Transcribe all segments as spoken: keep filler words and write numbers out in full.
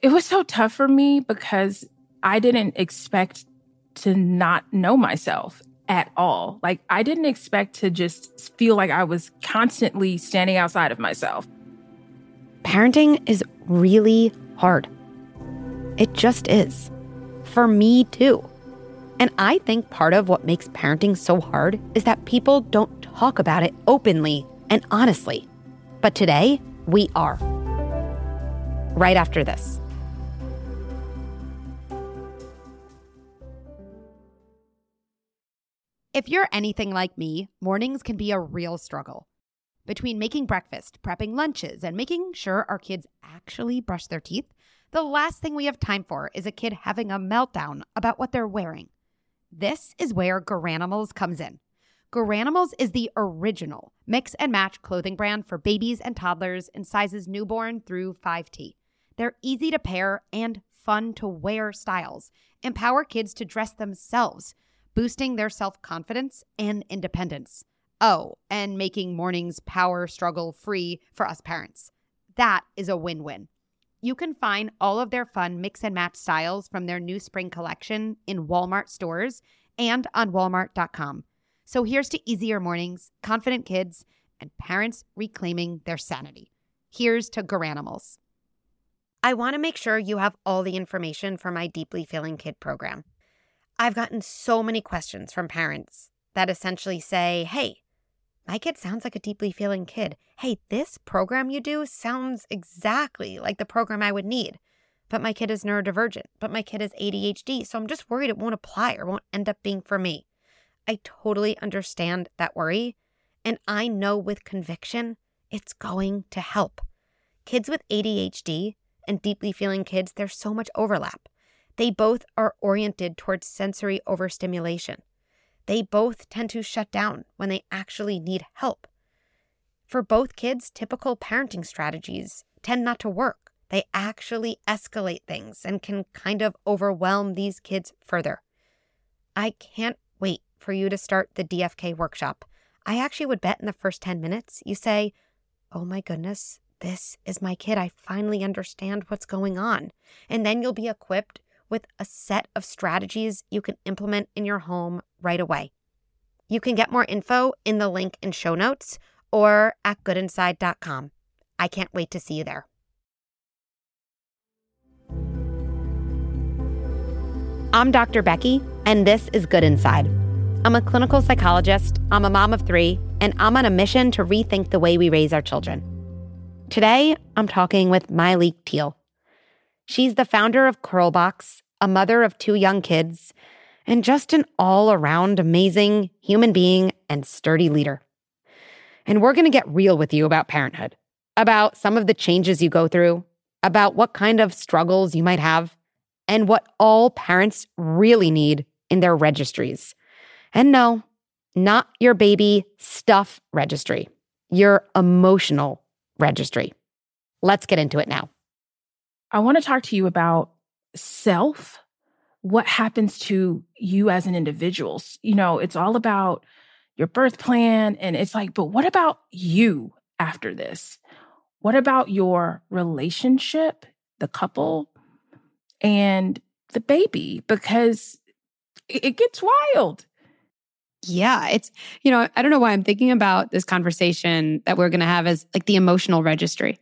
it was so tough for me because I didn't expect to not know myself at all. Like, I didn't expect to just feel like I was constantly standing outside of myself. Parenting is really hard. It just is. For me, too. And I think part of what makes parenting so hard is that people don't talk about it openly and honestly. But today, we are. Right after this. If you're anything like me, mornings can be a real struggle. Between making breakfast, prepping lunches, and making sure our kids actually brush their teeth, the last thing we have time for is a kid having a meltdown about what they're wearing. This is where Garanimals comes in. Garanimals is the original mix and match clothing brand for babies and toddlers in sizes newborn through five T. They're easy to pair and fun to wear styles. Empower kids to dress themselves, boosting their self-confidence and independence. Oh, and making mornings power struggle free for us parents. That is a win-win. You can find all of their fun mix and match styles from their new spring collection in Walmart stores and on walmart dot com. So here's to easier mornings, confident kids, and parents reclaiming their sanity. Here's to Garanimals. I want to make sure you have all the information for my Deeply Feeling Kid program. I've gotten so many questions from parents that essentially say, hey, my kid sounds like a deeply feeling kid. Hey, this program you do sounds exactly like the program I would need. But my kid is neurodivergent. But my kid has A D H D. So I'm just worried it won't apply or won't end up being for me. I totally understand that worry. And I know with conviction, it's going to help. Kids with A D H D and deeply feeling kids, there's so much overlap. They both are oriented towards sensory overstimulation. They both tend to shut down when they actually need help. For both kids, typical parenting strategies tend not to work. They actually escalate things and can kind of overwhelm these kids further. I can't wait for you to start the D F K workshop. I actually would bet in the first ten minutes, you say, oh my goodness, this is my kid. I finally understand what's going on. And then you'll be equipped with a set of strategies you can implement in your home right away. You can get more info in the link in show notes or at good inside dot com. I can't wait to see you there. I'm Doctor Becky, and this is Good Inside. I'm a clinical psychologist, I'm a mom of three, and I'm on a mission to rethink the way we raise our children. Today, I'm talking with Myleik Teele. She's the founder of Curlbox, a mother of two young kids, and just an all-around amazing human being and sturdy leader. And we're going to get real with you about parenthood, about some of the changes you go through, about what kind of struggles you might have, and what all parents really need in their registries. And no, not your baby stuff registry, your emotional registry. Let's get into it now. I want to talk to you about self, what happens to you as an individual. You know, it's all about your birth plan, and it's like, but what about you after this? What about your relationship, the couple, and the baby? Because it gets wild. Yeah, it's, you know, I don't know why I'm thinking about this conversation that we're going to have as like the emotional registry.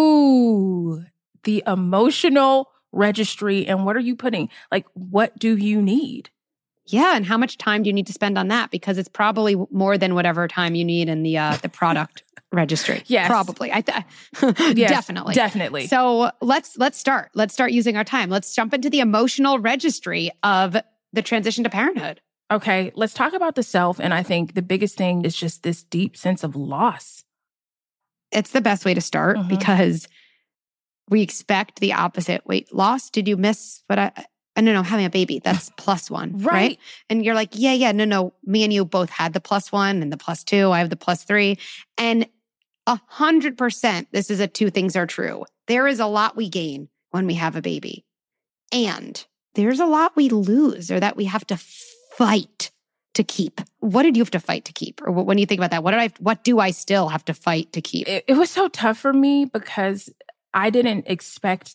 Ooh, the emotional registry. And what are you putting? Like, what do you need? Yeah, and how much time do you need to spend on that? Because it's probably more than whatever time you need in the uh, the product registry. Yes, probably. I th- yes, definitely, definitely. So let's let's start. Let's start using our time. Let's jump into the emotional registry of the transition to parenthood. Okay, let's talk about the self. And I think the biggest thing is just this deep sense of loss. It's the best way to start mm-hmm. because we expect the opposite. Wait, loss? Did you miss what I... Uh, no, no, having a baby, that's plus one, right. right? And you're like, yeah, yeah, no, no, me and you both had the plus one and the plus two. I have the plus three. And a hundred percent, this is a two things are true. There is a lot we gain when we have a baby. And there's a lot we lose or that we have to fight to keep. What did you have to fight to keep? Or when you think about that, what did I, what do I still have to fight to keep? It, it was so tough for me because I didn't expect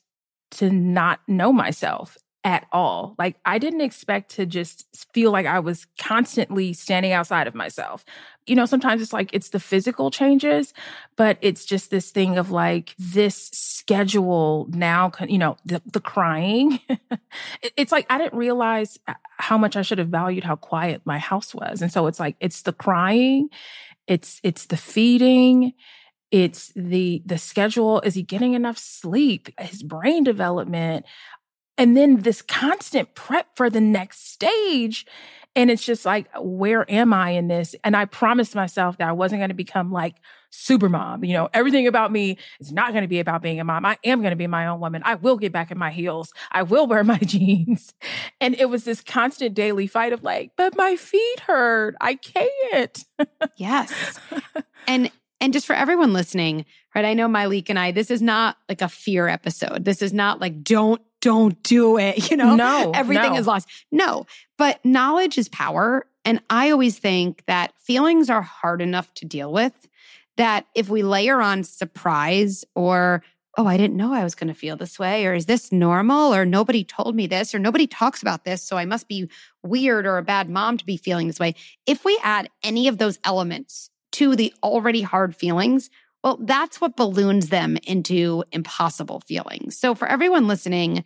to not know myself at all. Like, I didn't expect to just feel like I was constantly standing outside of myself. You know, sometimes it's like it's the physical changes, but it's just this thing of like this schedule now, you know, the, the crying. It's like I didn't realize how much I should have valued how quiet my house was. And so it's like it's the crying, it's it's the feeding, it's the the schedule. Is he getting enough sleep? His brain development. And then this constant prep for the next stage. And it's just like, where am I in this? And I promised myself that I wasn't going to become like super mom. You know, everything about me is not going to be about being a mom. I am going to be my own woman. I will get back in my heels. I will wear my jeans. And it was this constant daily fight of like, but my feet hurt. I can't. Yes. And And just for everyone listening, right? I know Myleik and I, this is not like a fear episode. This is not like, don't, don't do it. You know, no, everything no. is lost. No, but knowledge is power. And I always think that feelings are hard enough to deal with that if we layer on surprise or, oh, I didn't know I was going to feel this way, or is this normal, or nobody told me this, or nobody talks about this, so I must be weird or a bad mom to be feeling this way. If we add any of those elements to the already hard feelings, well, that's what balloons them into impossible feelings. So for everyone listening,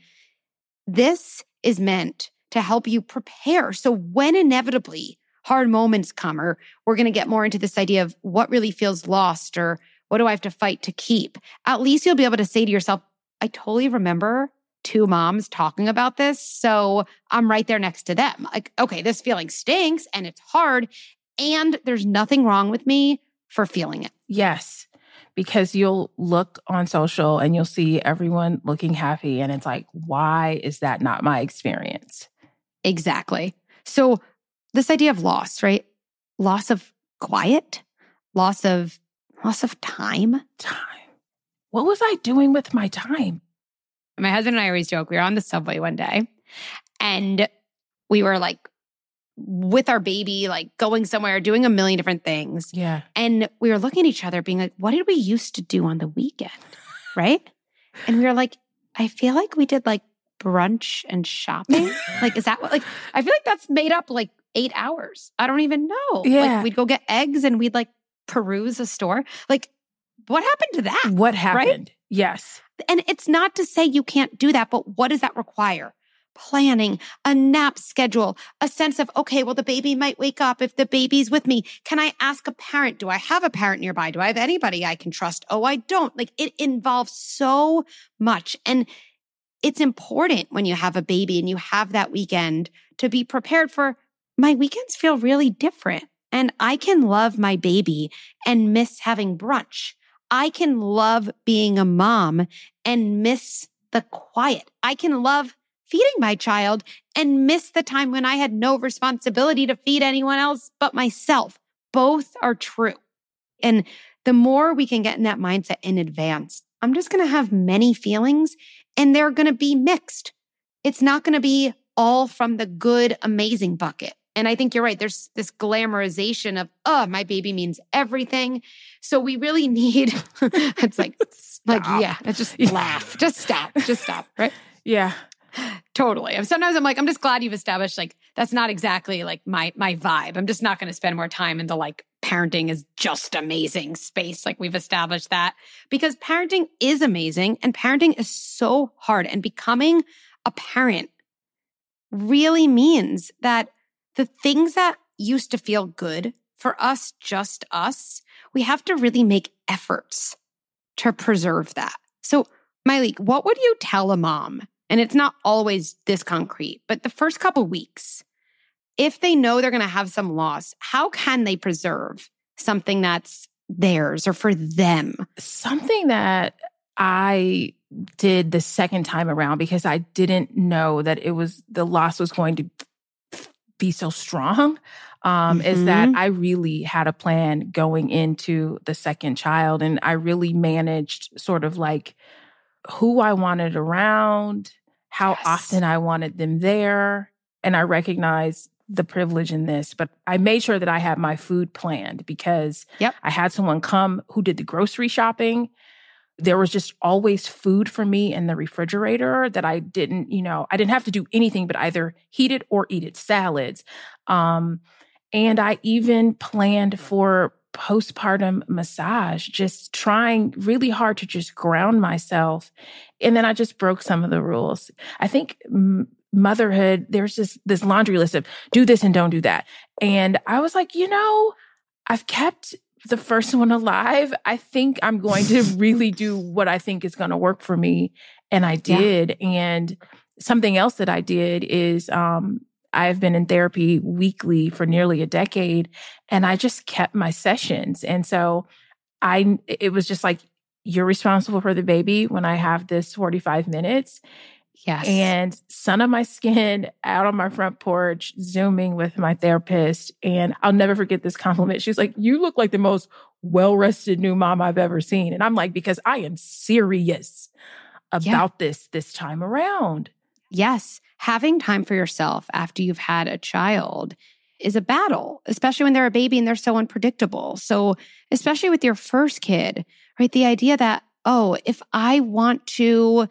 this is meant to help you prepare. So when inevitably hard moments come, or we're going to get more into this idea of what really feels lost, or what do I have to fight to keep, at least you'll be able to say to yourself, I totally remember two moms talking about this, so I'm right there next to them. Like, okay, this feeling stinks and it's hard, and there's nothing wrong with me for feeling it. Yes, because you'll look on social and you'll see everyone looking happy. And it's like, why is that not my experience? Exactly. So this idea of loss, right? Loss of quiet, loss of, loss of time. Time. What was I doing with my time? My husband and I always joke, we were on the subway one day and we were like, with our baby, like going somewhere, doing a million different things. Yeah. And we were looking at each other being like, what did we used to do on the weekend? Right? And we were like, I feel like we did like brunch and shopping. Like, is that what, like, I feel like that's made up like eight hours. I don't even know. Yeah. Like we'd go get eggs and we'd like peruse a store. Like, what happened to that? What happened? Right? Yes. And it's not to say you can't do that, but what does that require? Planning, a nap schedule, a sense of, okay, well, the baby might wake up if the baby's with me. Can I ask a parent? Do I have a parent nearby? Do I have anybody I can trust? Oh, I don't. Like, it involves so much. And it's important when you have a baby and you have that weekend to be prepared for, my weekends feel really different. And I can love my baby and miss having brunch. I can love being a mom and miss the quiet. I can love feeding my child and miss the time when I had no responsibility to feed anyone else but myself. Both are true. And the more we can get in that mindset in advance, I'm just going to have many feelings and they're going to be mixed. It's not going to be all from the good, amazing bucket. And I think you're right. There's this glamorization of, oh, my baby means everything. So we really need, it's like, like, yeah, let's just Yeah. laugh. Just stop. Just stop. Right? Yeah. Totally. And sometimes I'm like, I'm just glad you've established like, that's not exactly like my, my vibe. I'm just not going to spend more time in the like parenting is just amazing space. Like we've established that because parenting is amazing and parenting is so hard. And becoming a parent really means that the things that used to feel good for us, just us, we have to really make efforts to preserve that. So Myleik, what would you tell a mom? And it's not always this concrete, but the first couple weeks, if they know they're going to have some loss, how can they preserve something that's theirs or for them? Something that I did the second time around because I didn't know that it was, the loss was going to be so strong, um, mm-hmm. is that I really had a plan going into the second child. And I really managed sort of like who I wanted around, how yes. often I wanted them there. And I recognized the privilege in this, but I made sure that I had my food planned because yep. I had someone come who did the grocery shopping. There was just always food for me in the refrigerator that I didn't, you know, I didn't have to do anything but either heat it or eat it, salads. Um, and I even planned for postpartum massage, just trying really hard to just ground myself. And then I just broke some of the rules. I think m- motherhood, there's just this laundry list of do this and don't do that. And I was like, you know, I've kept the first one alive. I think I'm going to really do what I think is going to work for me. And I did. Yeah. And something else that I did is um, I've been in therapy weekly for nearly a decade, and I just kept my sessions. And so I, it was just like, you're responsible for the baby when I have this forty-five minutes. Yes. And sun on my skin, out on my front porch, Zooming with my therapist. And I'll never forget this compliment. She's like, you look like the most well-rested new mom I've ever seen. And I'm like, because I am serious about yeah. this this time around. Yes. Having time for yourself after you've had a child is a battle, especially when they're a baby and they're so unpredictable. So especially with your first kid, right? The idea that, oh, if I want to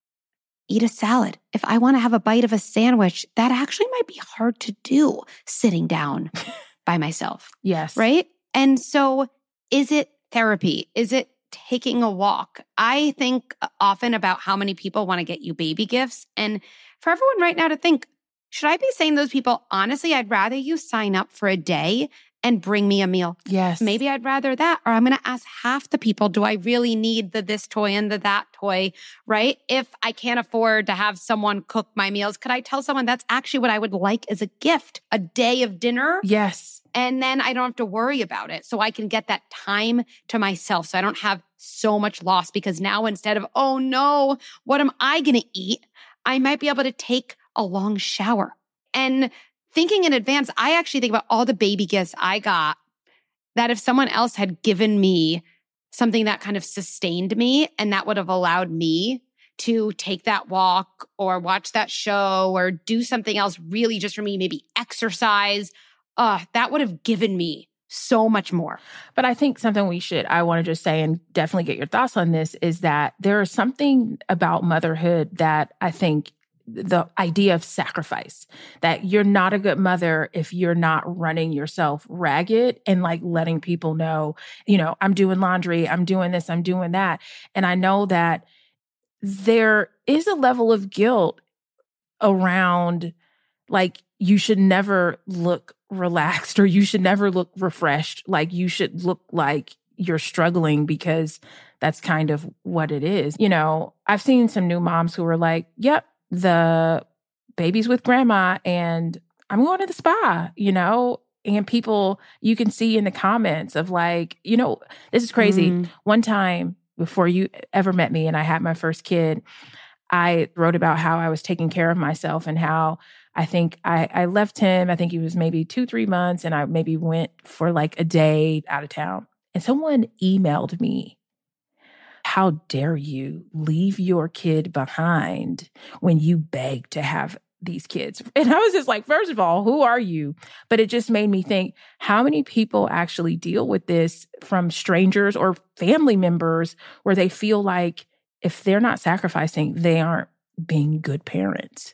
eat a salad, if I want to have a bite of a sandwich, that actually might be hard to do sitting down by myself. Yes. Right? And so is it therapy? Is it taking a walk? I think often about how many people want to get you baby gifts. And for everyone right now to think, should I be saying to those people, honestly, I'd rather you sign up for a day and bring me a meal. Yes. Maybe I'd rather that. Or I'm going to ask half the people, do I really need the this toy and the that toy, right? If I can't afford to have someone cook my meals, could I tell someone that's actually what I would like as a gift, a day of dinner? Yes. And then I don't have to worry about it. So I can get that time to myself. So I don't have so much loss, because now instead of, oh no, what am I going to eat? I might be able to take a long shower. And thinking in advance, I actually think about all the baby gifts I got that if someone else had given me something that kind of sustained me and that would have allowed me to take that walk or watch that show or do something else really just for me, maybe exercise, uh, that would have given me so much more. But I think something we should, I want to just say and definitely get your thoughts on this, is that there is something about motherhood that I think the idea of sacrifice, that you're not a good mother if you're not running yourself ragged and like letting people know, you know, I'm doing laundry, I'm doing this, I'm doing that. And I know that there is a level of guilt around like, you should never look relaxed or you should never look refreshed. Like you should look like you're struggling, because that's kind of what it is. You know, I've seen some new moms who are like, yep, the baby's with grandma and I'm going to the spa, you know, and people you can see in the comments of like, you know, this is crazy. Mm. One time before you ever met me and I had my first kid, I wrote about how I was taking care of myself and how I think I, I left him, I think he was maybe two, three months, and I maybe went for like a day out of town. And someone emailed me, how dare you leave your kid behind when you beg to have these kids? And I was just like, first of all, who are you? But it just made me think, how many people actually deal with this from strangers or family members where they feel like if they're not sacrificing, they aren't being good parents.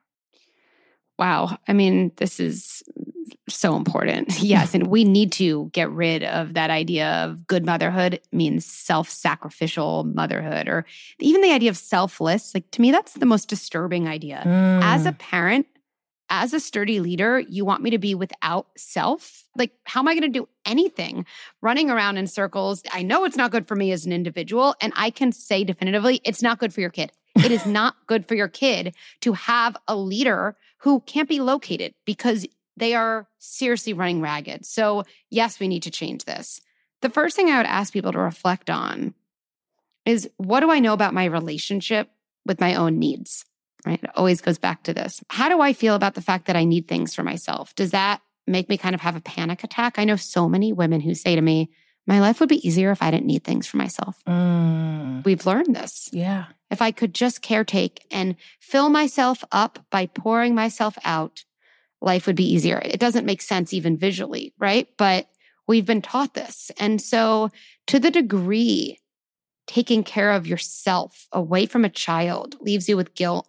Wow. I mean, this is so important. Yes. And we need to get rid of that idea of good motherhood means self-sacrificial motherhood, or even the idea of selfless. Like, to me, that's the most disturbing idea. Mm. As a parent, as a sturdy leader, you want me to be without self? Like, how am I going to do anything running around in circles? I know it's not good for me as an individual. And I can say definitively, it's not good for your kid. It is not good for your kid to have a leader who can't be located because they are seriously running ragged. So yes, we need to change this. The first thing I would ask people to reflect on is, what do I know about my relationship with my own needs? Right? It always goes back to this. How do I feel about the fact that I need things for myself? Does that make me kind of have a panic attack? I know so many women who say to me, my life would be easier if I didn't need things for myself. Mm. We've learned this. Yeah. If I could just caretake and fill myself up by pouring myself out, life would be easier. It doesn't make sense even visually, right? But we've been taught this. And so to the degree taking care of yourself away from a child leaves you with guilt,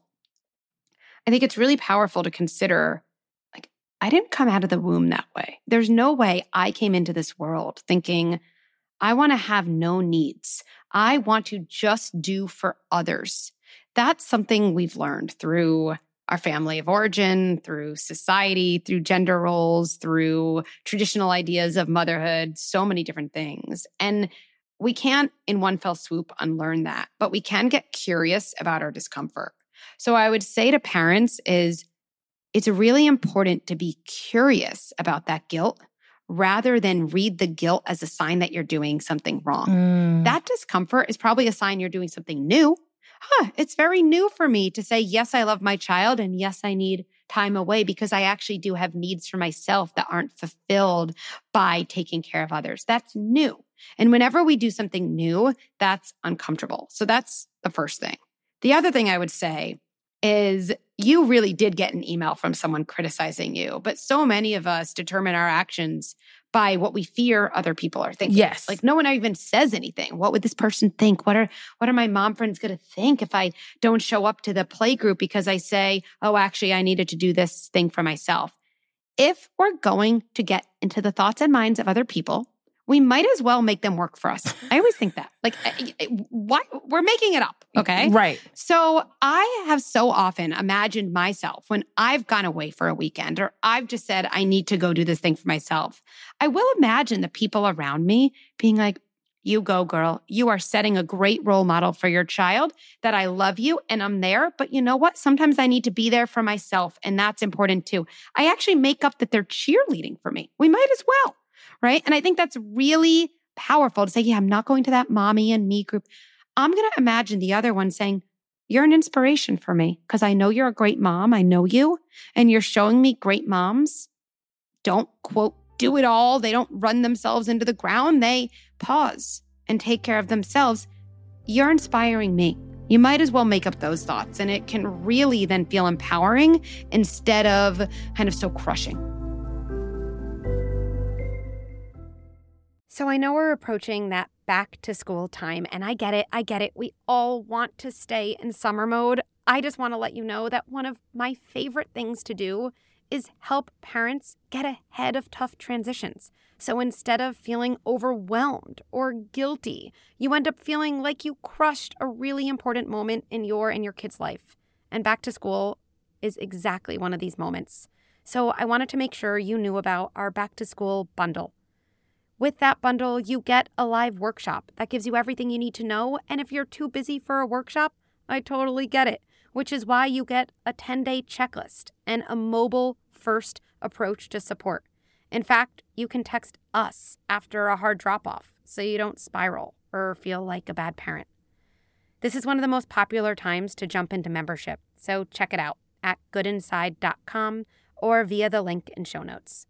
I think it's really powerful to consider, like, I didn't come out of the womb that way. There's no way I came into this world thinking, I want to have no needs. I want to just do for others. That's something we've learned through our family of origin, through society, through gender roles, through traditional ideas of motherhood, so many different things. And we can't in one fell swoop unlearn that, but we can get curious about our discomfort. So I would say to parents is it's really important to be curious about that guilt rather than read the guilt as a sign that you're doing something wrong. Mm. That discomfort is probably a sign you're doing something new. Huh, it's very new for me to say, yes, I love my child, and yes, I need time away because I actually do have needs for myself that aren't fulfilled by taking care of others. That's new. And whenever we do something new, that's uncomfortable. So that's the first thing. The other thing I would say is you really did get an email from someone criticizing you, but so many of us determine our actions by what we fear other people are thinking. Yes. Like no one even says anything. What would this person think? What are what are my mom friends going to think if I don't show up to the play group because I say, oh, actually, I needed to do this thing for myself? If we're going to get into the thoughts and minds of other people, we might as well make them work for us. I always think that. Like, why? We're making it up, okay? Right. So I have so often imagined myself when I've gone away for a weekend or I've just said, I need to go do this thing for myself. I will imagine the people around me being like, you go, girl. You are setting a great role model for your child, that I love you and I'm there. But you know what? Sometimes I need to be there for myself, and that's important too. I actually make up that they're cheerleading for me. We might as well. Right. And I think that's really powerful to say, yeah, I'm not going to that mommy and me group. I'm going to imagine the other one saying, you're an inspiration for me because I know you're a great mom. I know you, and you're showing me great moms don't, quote, do it all. They don't run themselves into the ground. They pause and take care of themselves. You're inspiring me. You might as well make up those thoughts, and it can really then feel empowering instead of kind of so crushing. So I know we're approaching that back to school time, and I get it. I get it. We all want to stay in summer mode. I just want to let you know that one of my favorite things to do is help parents get ahead of tough transitions. So instead of feeling overwhelmed or guilty, you end up feeling like you crushed a really important moment in your and your kid's life. And back to school is exactly one of these moments. So I wanted to make sure you knew about our back to school bundle. With that bundle, you get a live workshop that gives you everything you need to know. And if you're too busy for a workshop, I totally get it, which is why you get a ten-day checklist and a mobile-first approach to support. In fact, you can text us after a hard drop-off so you don't spiral or feel like a bad parent. This is one of the most popular times to jump into membership, so check it out at good inside dot com or via the link in show notes.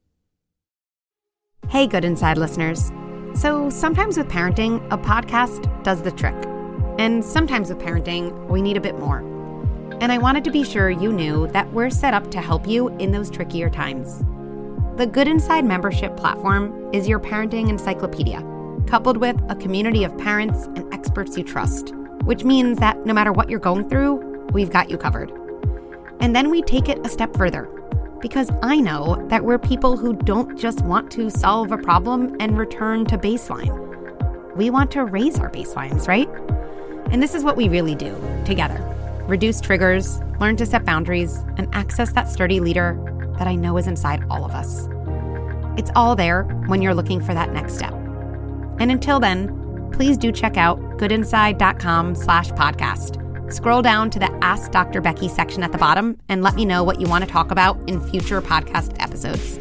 Hey, Good Inside listeners. So sometimes with parenting, a podcast does the trick. And sometimes with parenting, we need a bit more. And I wanted to be sure you knew that we're set up to help you in those trickier times. The Good Inside membership platform is your parenting encyclopedia, coupled with a community of parents and experts you trust, which means that no matter what you're going through, we've got you covered. And then we take it a step further, because I know that we're people who don't just want to solve a problem and return to baseline. We want to raise our baselines, right? And this is what we really do together. Reduce triggers, learn to set boundaries, and access that sturdy leader that I know is inside all of us. It's all there when you're looking for that next step. And until then, please do check out goodinside.com slash podcast. Scroll down to the Ask Doctor Becky section at the bottom and let me know what you want to talk about in future podcast episodes.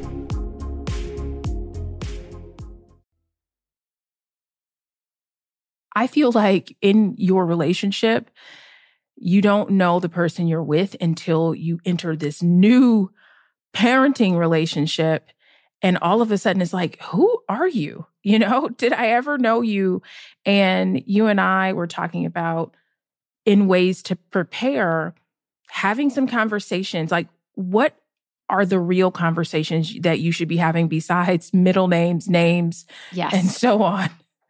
I feel like in your relationship, you don't know the person you're with until you enter this new parenting relationship. And all of a sudden it's like, who are you? You know, did I ever know you? And you and I were talking about in ways to prepare, having some conversations, like what are the real conversations that you should be having besides middle names, names, yes, and so on?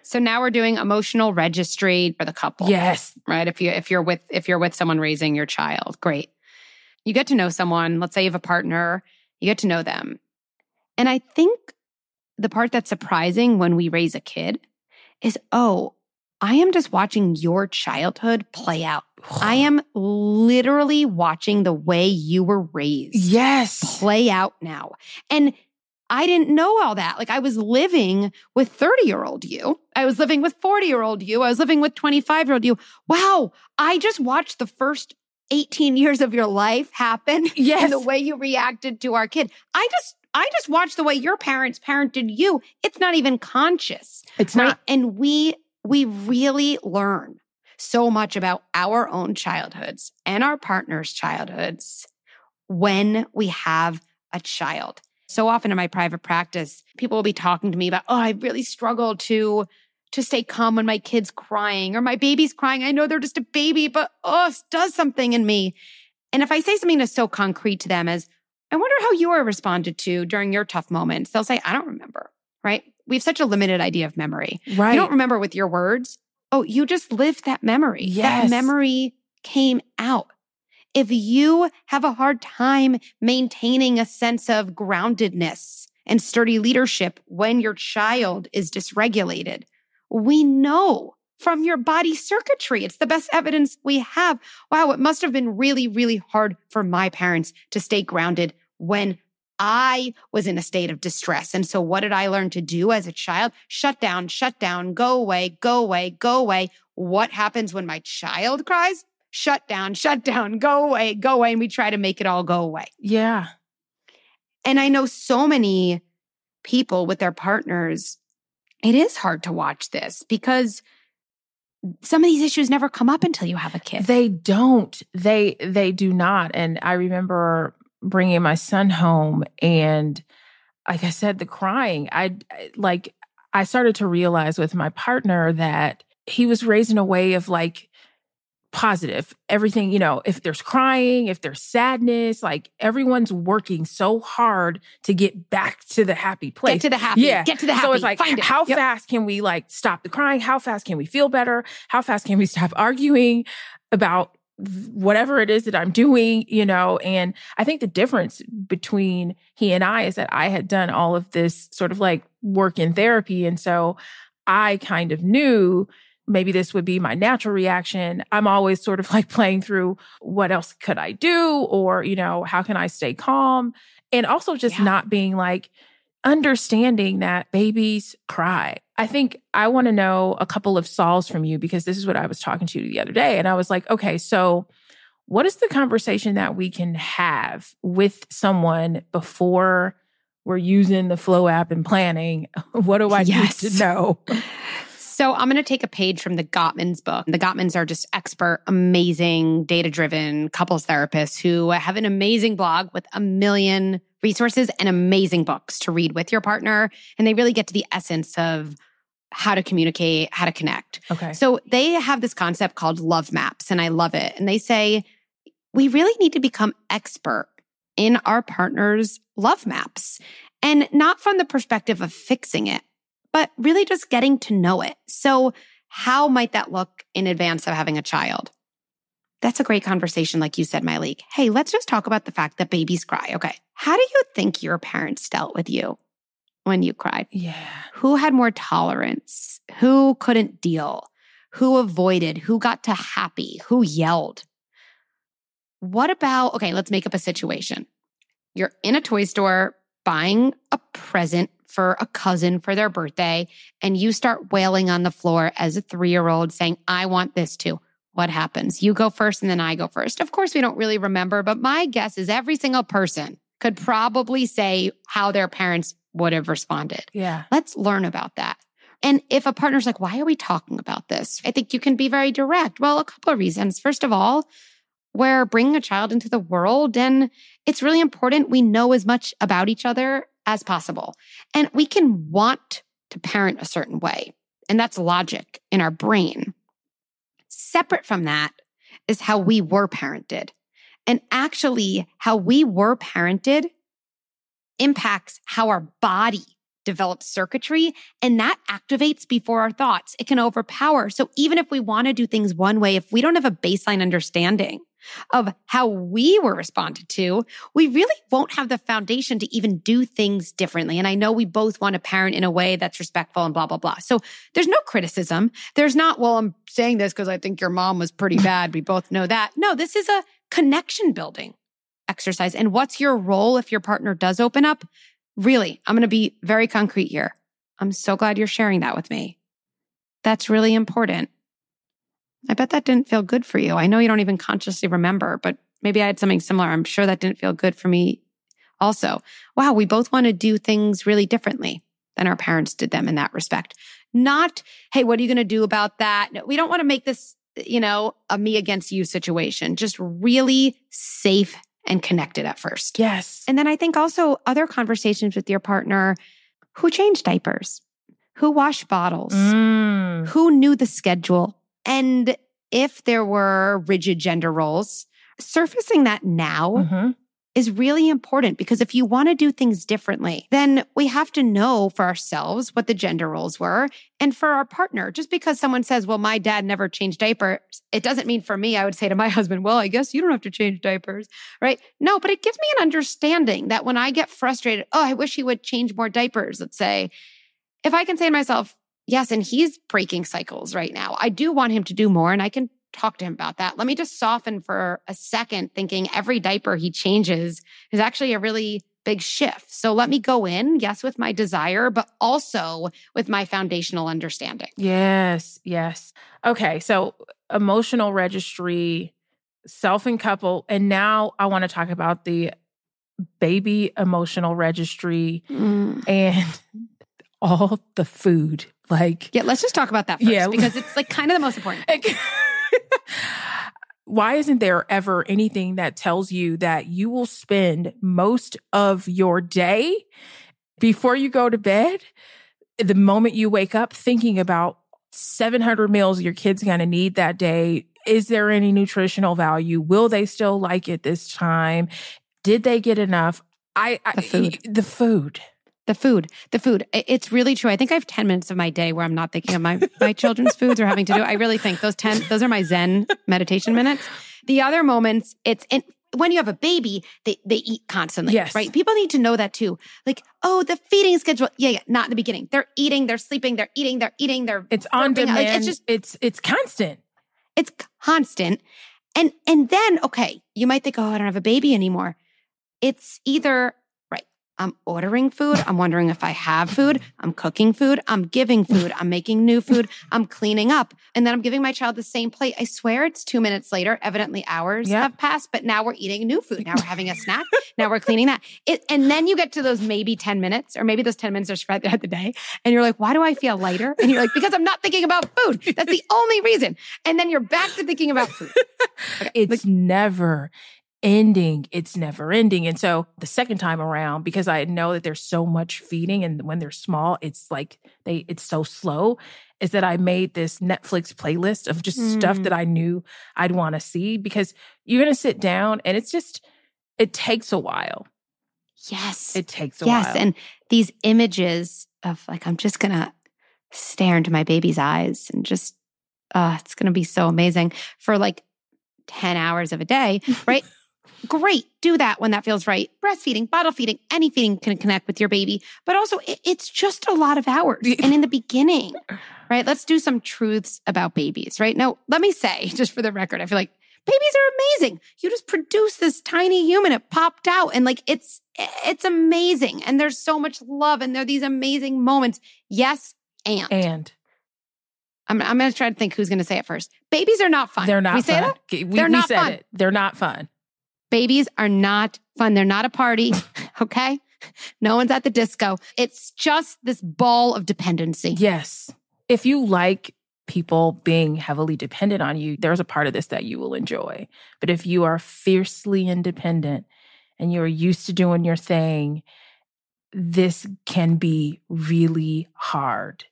So now we're doing emotional registry for the couple. Yes. Right? If you if you're with if you're with someone raising your child, great. You get to know someone, let's say you have a partner, you get to know them. And I think the part that's surprising when we raise a kid is, oh, I am just watching your childhood play out. I am literally watching the way you were raised. Yes. Play out now. And I didn't know all that. Like I was living with thirty-year-old you. I was living with forty-year-old you. I was living with twenty-five-year-old you. Wow. I just watched the first eighteen years of your life happen. Yes. And the way you reacted to our kid. I just, I just watched the way your parents parented you. It's not even conscious. It's right? not. And we, we really learn so much about our own childhoods and our partner's childhoods when we have a child. So often in my private practice, people will be talking to me about, oh, I really struggle to, to stay calm when my kid's crying or my baby's crying. I know they're just a baby, but oh, it does something in me. And if I say something that's so concrete to them as, I wonder how you were responded to during your tough moments, they'll say, I don't remember, right? We have such a limited idea of memory. Right. You don't remember with your words. Oh, you just lived that memory. Yes. That memory came out. If you have a hard time maintaining a sense of groundedness and sturdy leadership when your child is dysregulated, we know from your body circuitry, it's the best evidence we have. Wow, it must have been really, really hard for my parents to stay grounded when I was in a state of distress. And so what did I learn to do as a child? Shut down, shut down, go away, go away, go away. What happens when my child cries? Shut down, shut down, go away, go away. And we try to make it all go away. Yeah. And I know so many people with their partners, it is hard to watch this because some of these issues never come up until you have a kid. They don't. They they do not. And I remember bringing my son home and like I said, the crying, I like, I started to realize with my partner that he was raised in a way of like, positive. Everything, you know, if there's crying, if there's sadness, like everyone's working so hard to get back to the happy place. Get to the happy. Yeah. Get to the happy. So it's like, Find it. how Yep. fast can we like stop the crying? How fast can we feel better? How fast can we stop arguing about whatever it is that I'm doing, you know? And I think the difference between he and I is that I had done all of this sort of like work in therapy. And so I kind of knew maybe this would be my natural reaction. I'm always sort of like playing through what else could I do? Or, you know, how can I stay calm? And also just Yeah. not being like understanding that babies cry. I think I want to know a couple of solves from you because this is what I was talking to you the other day. And I was like, okay, so what is the conversation that we can have with someone before we're using the Flow app and planning? What do I Yes. need to know? So I'm going to take a page from the Gottmans book. The Gottmans are just expert, amazing, data-driven couples therapists who have an amazing blog with a million resources and amazing books to read with your partner. And they really get to the essence of how to communicate, how to connect. Okay. So they have this concept called love maps, and I love it. And they say, we really need to become expert in our partner's love maps. And not from the perspective of fixing it, but really just getting to know it. So how might that look in advance of having a child? That's a great conversation, like you said, Myleik. Hey, let's just talk about the fact that babies cry. Okay. How do you think your parents dealt with you when you cried? Yeah. Who had more tolerance? Who couldn't deal? Who avoided? Who got to happy? Who yelled? What about, okay, let's make up a situation. You're in a toy store buying a present for a cousin for their birthday, and you start wailing on the floor as a three-year-old saying, I want this too. What happens? You go first and then I go first. Of course, we don't really remember, but my guess is every single person could probably say how their parents would have responded. Yeah. Let's learn about that. And if a partner's like, why are we talking about this? I think you can be very direct. Well, a couple of reasons. First of all, we're bringing a child into the world, and it's really important we know as much about each other as possible. And we can want to parent a certain way, and that's logic in our brain. Separate from that is how we were parented. And actually, how we were parented impacts how our body developed circuitry, and that activates before our thoughts. It can overpower. So even if we want to do things one way, if we don't have a baseline understanding of how we were responded to, we really won't have the foundation to even do things differently. And I know we both want to parent in a way that's respectful and blah, blah, blah. So there's no criticism. There's not, well, I'm saying this because I think your mom was pretty bad. We both know that. No, this is a connection building exercise. And what's your role if your partner does open up? Really, I'm going to be very concrete here. I'm so glad you're sharing that with me. That's really important. I bet that didn't feel good for you. I know you don't even consciously remember, but maybe I had something similar. I'm sure that didn't feel good for me also. Wow, we both want to do things really differently than our parents did them in that respect. Not, hey, what are you going to do about that? No, we don't want to make this, you know, a me against you situation. Just really safe and connected at first. Yes. And then I think also other conversations with your partner, who changed diapers, who washed bottles, Mm. who knew the schedule. And if there were rigid gender roles, surfacing that now Mm-hmm. is really important, because if you want to do things differently, then we have to know for ourselves what the gender roles were and for our partner. Just because someone says, well, my dad never changed diapers, it doesn't mean for me, I would say to my husband, well, I guess you don't have to change diapers, right? No, but it gives me an understanding that when I get frustrated, oh, I wish he would change more diapers, let's say, if I can say to myself, yes, and he's breaking cycles right now, I do want him to do more, and I can talk to him about that. Let me just soften for a second, thinking every diaper he changes is actually a really big shift. So let me go in, yes, with my desire, but also with my foundational understanding. Yes, yes. Okay, so emotional registry, self and couple, and now I want to talk about the baby emotional registry Mm. and all the food. Like, Yeah, let's just talk about that first, Yeah. because it's like kind of the most important. why isn't there ever anything that tells you that you will spend most of your day before you go to bed, the moment you wake up, thinking about seven hundred meals your kid's going to need that day? Is there any nutritional value? Will they still like it this time? Did they get enough? I, I The food. The food. The food, the food. I- It's really true. I think I have ten minutes of my day where I'm not thinking of my, my children's foods or having to do. I really think those ten, those are my Zen meditation minutes. The other moments, it's, and when you have a baby, they, they eat constantly, Yes. right? People need to know that too. Like, oh, the feeding schedule. Yeah, yeah, not in the beginning. They're eating, they're sleeping, they're eating, they're eating, they're It's on burping. demand. Like, it's just, it's it's constant. it's constant. And, and then, okay, you might think, oh, I don't have a baby anymore. It's either, right, I'm ordering food. I'm wondering if I have food. I'm cooking food. I'm giving food. I'm making new food. I'm cleaning up. And then I'm giving my child the same plate. I swear it's two minutes later. Evidently hours Yep. have passed, but now we're eating new food. Now we're having a snack. Now we're cleaning that. It, and then you get to those maybe ten minutes, or maybe those ten minutes are spread throughout the day. And you're like, why do I feel lighter? And you're like, because I'm not thinking about food. That's the only reason. And then you're back to thinking about food. Okay. It's never ending. It's never ending. And so the second time around, because I know that there's so much feeding, and when they're small, it's like they it's so slow, is that I made this Netflix playlist of just stuff Mm. that I knew I'd want to see, because you're going to sit down and it's just, it takes a while. Yes. It takes a yes. while. And these images of like, I'm just going to stare into my baby's eyes and just, uh, it's going to be so amazing for like ten hours of a day, right? Great. Do that when that feels right. Breastfeeding, bottle feeding, any feeding can connect with your baby. But also, it, it's just a lot of hours. And in the beginning, right? Let's do some truths about babies, right? Now, let me say, just for the record, I feel like babies are amazing. You just produce this tiny human. It popped out, and like it's it's amazing. And there's so much love, and there are these amazing moments. Yes, and and I'm I'm going to try to think who's going to say it first. Babies are not fun. they're not we say fun. that? We, They're we not said fun. it. They're not fun. Babies are not fun. They're not a party. Okay. No one's at the disco. It's just this ball of dependency. Yes. If you like people being heavily dependent on you, there's a part of this that you will enjoy. But if you are fiercely independent and you're used to doing your thing, this can be really hard.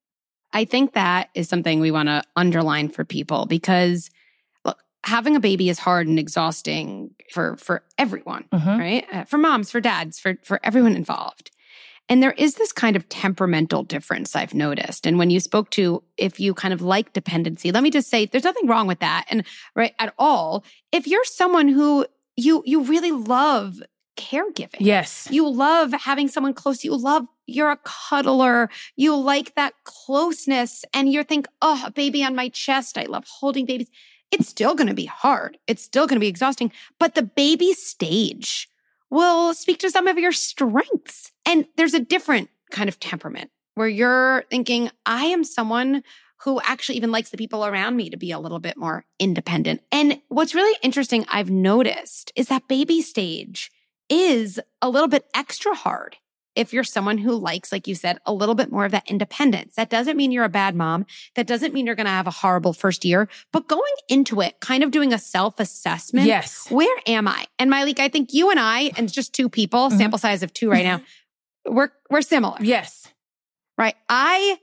I think that is something we want to underline for people, because look, having a baby is hard and exhausting for, for everyone, Mhm. right? Uh, for moms, for dads, for, for everyone involved. And there is this kind of temperamental difference I've noticed. And when you spoke to if you kind of like dependency, let me just say there's nothing wrong with that. And right at all, if you're someone who you you really love caregiving. Yes. You love having someone close. You love, you're a cuddler. You like that closeness and you think, oh, a baby on my chest. I love holding babies. It's still going to be hard. It's still going to be exhausting. But the baby stage will speak to some of your strengths. And there's a different kind of temperament where you're thinking, I am someone who actually even likes the people around me to be a little bit more independent. And what's really interesting I've noticed is that baby stage is a little bit extra hard if you're someone who likes, like you said, a little bit more of that independence. That doesn't mean you're a bad mom. That doesn't mean you're going to have a horrible first year, but going into it, kind of doing a self-assessment. Yes. Where am I? And Myleik, I think you and I, and it's just two people, mm-hmm. sample size of two right now, we're, we're similar. Yes. Right. I,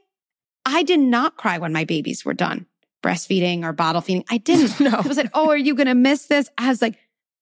I did not cry when my babies were done breastfeeding or bottle feeding. I didn't. No. People said, oh, are you going to miss this? I was like,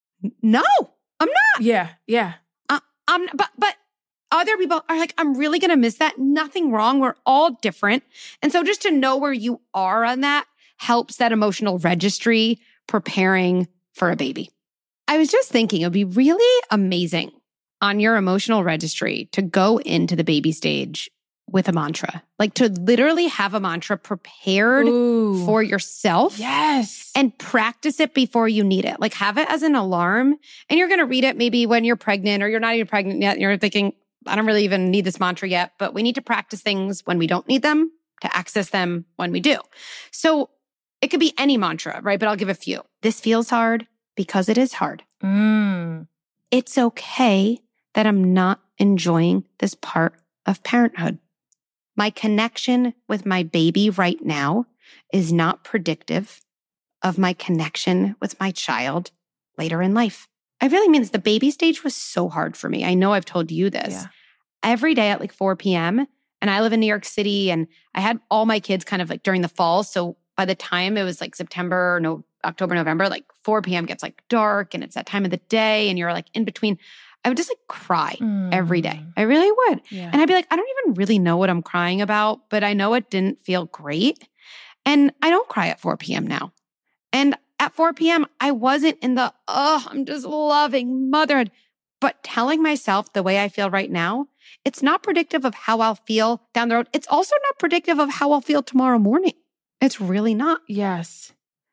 no. I'm not. Yeah, yeah. Uh, I'm, but, but other people are like, I'm really going to miss that. Nothing wrong. We're all different. And so just to know where you are on that helps that emotional registry preparing for a baby. I was just thinking it would be really amazing on your emotional registry to go into the baby stage with a mantra, like to literally have a mantra prepared Ooh. For yourself. Yes. And practice it before you need it. Like have it as an alarm and you're going to read it maybe when you're pregnant or you're not even pregnant yet. And you're thinking, I don't really even need this mantra yet, but we need to practice things when we don't need them to access them when we do. So it could be any mantra, right? But I'll give a few. This feels hard because it is hard. Mm. It's okay that I'm not enjoying this part of parenthood. My connection with my baby right now is not predictive of my connection with my child later in life. I really mean this. The baby stage was so hard for me. I know I've told you this. Yeah. Every day at like four p.m. and I live in New York City and I had all my kids kind of like during the fall. So by the time it was like September, no, October, November, like four p.m. gets like dark and it's that time of the day and you're like in between. I would just like cry mm. every day. I really would. Yeah. And I'd be like, I don't even really know what I'm crying about, but I know it didn't feel great. And I don't cry at four p.m. now. And at four p.m., I wasn't in the, oh, I'm just loving motherhood. But telling myself the way I feel right now, it's not predictive of how I'll feel down the road. It's also not predictive of how I'll feel tomorrow morning. It's really not. Yes.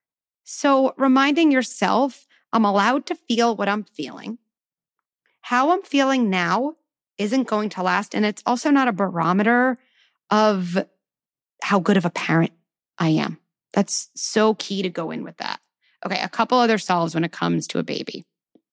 So reminding yourself, I'm allowed to feel what I'm feeling. How I'm feeling now isn't going to last. And it's also not a barometer of how good of a parent I am. That's so key to go in with that. Okay, a couple other solves when it comes to a baby.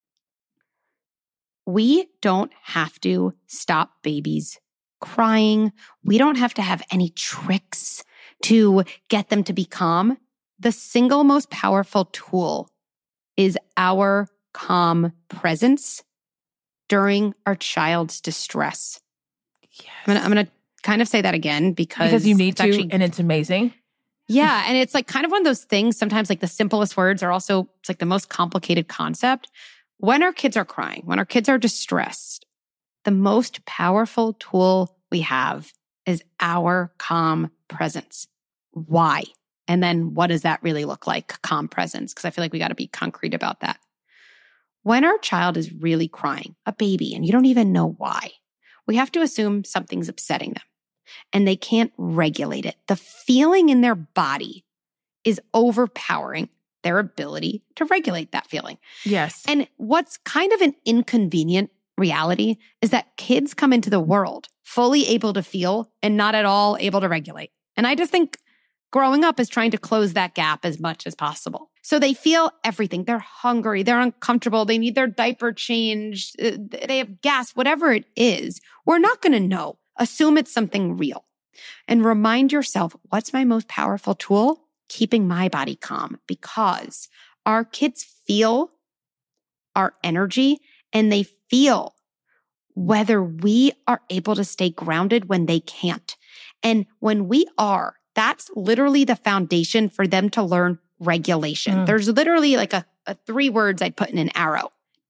We don't have to stop babies crying. We don't have to have any tricks to get them to be calm. The single most powerful tool is our calm presence during our child's distress. Yes. I'm gonna, I'm gonna kind of say that again because because you need to, actually, and it's amazing. Yeah, and it's like kind of one of those things. Sometimes like the simplest words are also it's like the most complicated concept. When our kids are crying, when our kids are distressed, the most powerful tool we have is our calm presence. Why? And then what does that really look like? Calm presence, because I feel like we got to be concrete about that. When our child is really crying, a baby, and you don't even know why, we have to assume something's upsetting them and they can't regulate it. The feeling in their body is overpowering their ability to regulate that feeling. Yes. And what's kind of an inconvenient reality is that kids come into the world fully able to feel and not at all able to regulate. And I just think growing up is trying to close that gap as much as possible. So they feel everything. They're hungry. They're uncomfortable. They need their diaper changed. They have gas, whatever it is. We're not going to know. Assume it's something real. And remind yourself, what's my most powerful tool? Keeping my body calm, because our kids feel our energy and they feel whether we are able to stay grounded when they can't. And when we are, that's literally the foundation for them to learn regulation. Mm. There's literally like a, a three words I'd put in an arrow.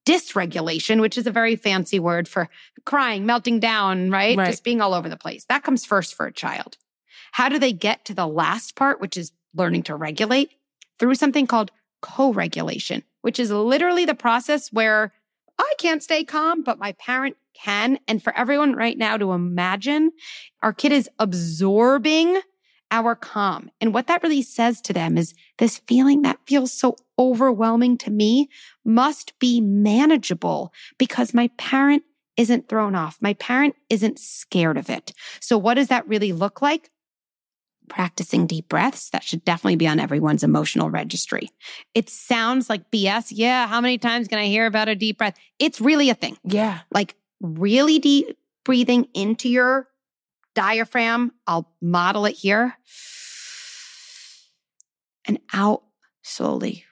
dysregulation, which is a very fancy word for crying, melting down, right? Right. Just being all over the place. That comes first for a child. How do they get to the last part, which is learning to regulate? Through something called co-regulation, which is literally the process where I can't stay calm, but my parent can. And for everyone right now to imagine, our kid is absorbing our calm. And what that really says to them is this feeling that feels so overwhelming to me must be manageable because my parent isn't thrown off. My parent isn't scared of it. So what does that really look like? Practicing deep breaths. That should definitely be on everyone's emotional registry. It sounds like B S. Yeah. How many times can I hear about a deep breath? It's really a thing. Yeah. Like really deep breathing into your diaphragm. I'll model it here. And out slowly.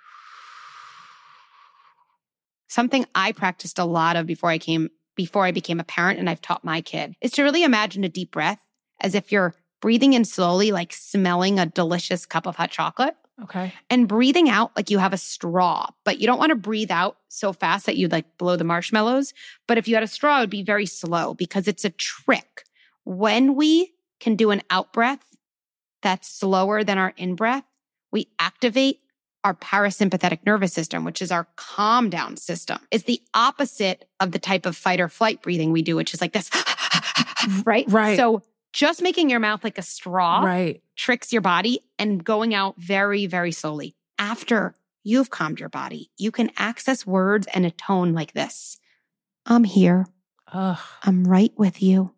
Something I practiced a lot of before I came, before I became a parent, and I've taught my kid, is to really imagine a deep breath as if you're breathing in slowly, like smelling a delicious cup of hot chocolate. Okay. And breathing out like you have a straw, but you don't want to breathe out so fast that you'd like blow the marshmallows. But if you had a straw, it would be very slow because it's a trick. When we can do an out breath that's slower than our in breath, we activate our parasympathetic nervous system, which is our calm down system. It's the opposite of the type of fight or flight breathing we do, which is like this, right? Right. So just making your mouth like a straw right. tricks your body, and going out very, very slowly. After you've calmed your body, you can access words and a tone like this. I'm here. Ugh. I'm right with you.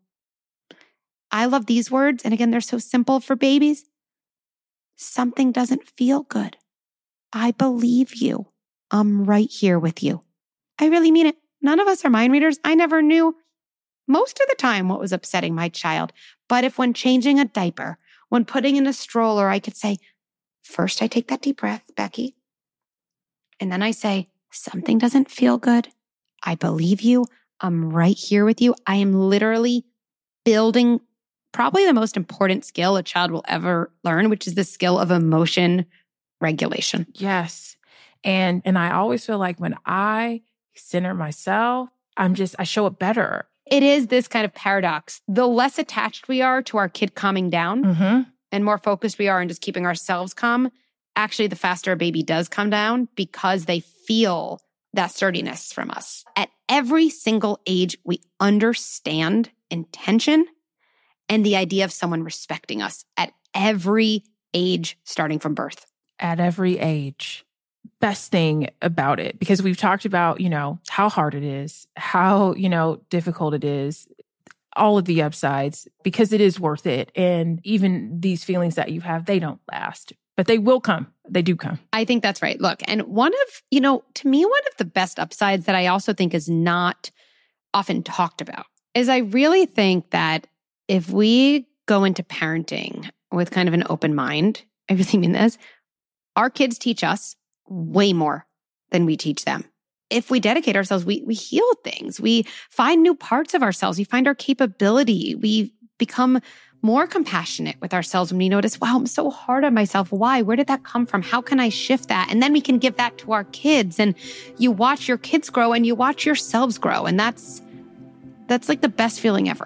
I love these words. And again, they're so simple for babies. Something doesn't feel good. I believe you. I'm right here with you. I really mean it. None of us are mind readers. I never knew most of the time what was upsetting my child. But if when changing a diaper, when putting in a stroller, I could say, first I take that deep breath, Becky. And then I say, something doesn't feel good. I believe you. I'm right here with you. I am literally building probably the most important skill a child will ever learn, which is the skill of emotion regulation. Yes. And and I always feel like when I center myself, I'm just, I show up better. It is this kind of paradox. The less attached we are to our kid calming down Mm-hmm. and more focused we are on just keeping ourselves calm, actually the faster a baby does calm down because they feel that sturdiness from us. At every single age, we understand intention and the idea of someone respecting us at every age, starting from birth. At every age. Best thing about it, because we've talked about, you know, how hard it is, how, you know, difficult it is, all of the upsides, because it is worth it. And even these feelings that you have, they don't last, but they will come. They do come. I think that's right. Look, and one of, you know, to me, one of the best upsides that I also think is not often talked about is I really think that if we go into parenting with kind of an open mind, I really mean this, our kids teach us way more than we teach them. If we dedicate ourselves, we we heal things. We find new parts of ourselves. We find our capability. We become more compassionate with ourselves when we notice, wow, I'm so hard on myself. Why? Where did that come from? How can I shift that? And then we can give that to our kids. And you watch your kids grow and you watch yourselves grow. And that's that's like the best feeling ever.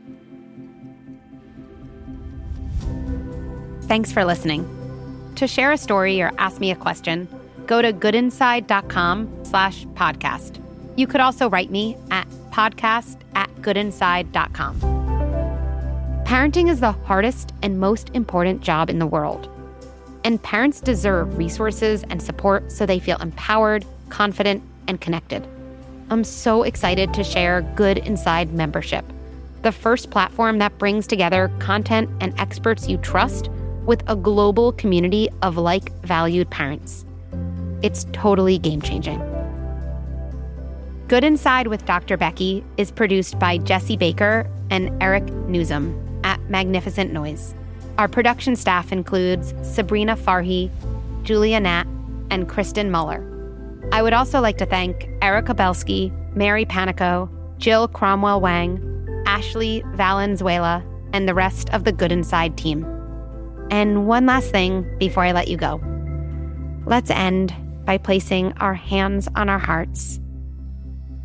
Thanks for listening. To share a story or ask me a question, go to goodinside.com slash podcast. You could also write me at podcast at goodinside.com. Parenting is the hardest and most important job in the world. And parents deserve resources and support so they feel empowered, confident, and connected. I'm so excited to share Good Inside membership, the first platform that brings together content and experts you trust with a global community of like-valued parents. It's totally game-changing. Good Inside with Doctor Becky is produced by Jesse Baker and Eric Newsom at Magnificent Noise. Our production staff includes Sabrina Farhi, Julia Nat, and Kristen Muller. I would also like to thank Erica Belsky, Mary Panico, Jill Cromwell Wang, Ashley Valenzuela, and the rest of the Good Inside team. And one last thing before I let you go. Let's end by placing our hands on our hearts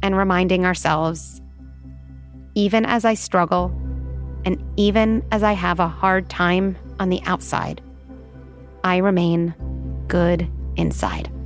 and reminding ourselves, even as I struggle and even as I have a hard time on the outside, I remain good inside.